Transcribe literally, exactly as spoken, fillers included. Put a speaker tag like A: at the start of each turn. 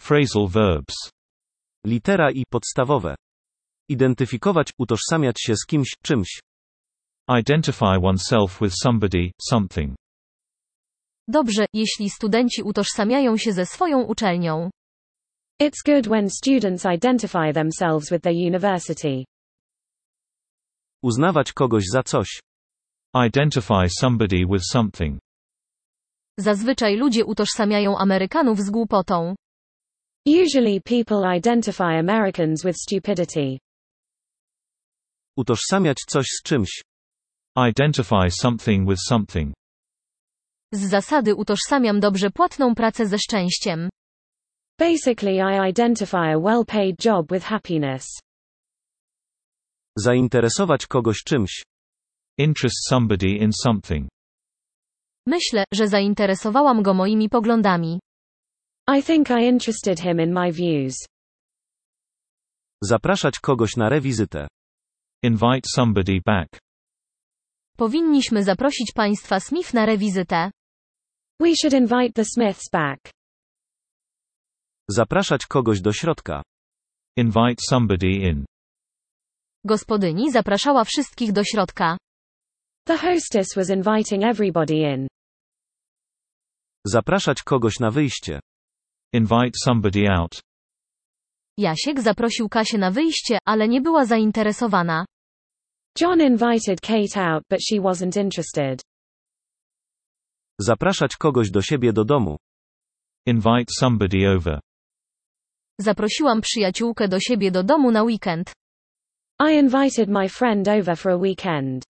A: Phrasal verbs.
B: Litera I podstawowe. Identyfikować, utożsamiać się z kimś, czymś.
A: Identify oneself with somebody, something.
C: Dobrze, jeśli studenci utożsamiają się ze swoją uczelnią.
D: It's good when students identify themselves with their university.
B: Uznawać kogoś za coś.
A: Identify somebody with something.
C: Zazwyczaj ludzie utożsamiają Amerykanów z głupotą.
D: Usually people identify Americans with stupidity.
B: Utożsamiać coś z czymś.
A: Identify something with something.
C: Z zasady utożsamiam dobrze płatną pracę ze szczęściem.
D: Basically I identify a well-paid job with happiness.
B: Zainteresować kogoś czymś.
A: Interest somebody in something.
C: Myślę, że zainteresowałam go moimi poglądami.
D: I think I interested him in my views.
B: Zapraszać kogoś na rewizytę.
A: Invite somebody back.
C: Powinniśmy zaprosić państwa Smith na rewizytę.
D: We should invite the Smiths back.
B: Zapraszać kogoś do środka.
A: Invite somebody in.
C: Gospodyni zapraszała wszystkich do środka.
D: The hostess was inviting everybody in.
B: Zapraszać kogoś na wyjście.
A: Invite somebody out.
C: Jasiek zaprosił Kasię na wyjście, ale nie była zainteresowana.
D: John invited Kate out, but she wasn't interested.
B: Zapraszać kogoś do siebie do domu.
A: Invite somebody over.
C: Zaprosiłam przyjaciółkę do siebie do domu na weekend.
D: I invited my friend over for a weekend.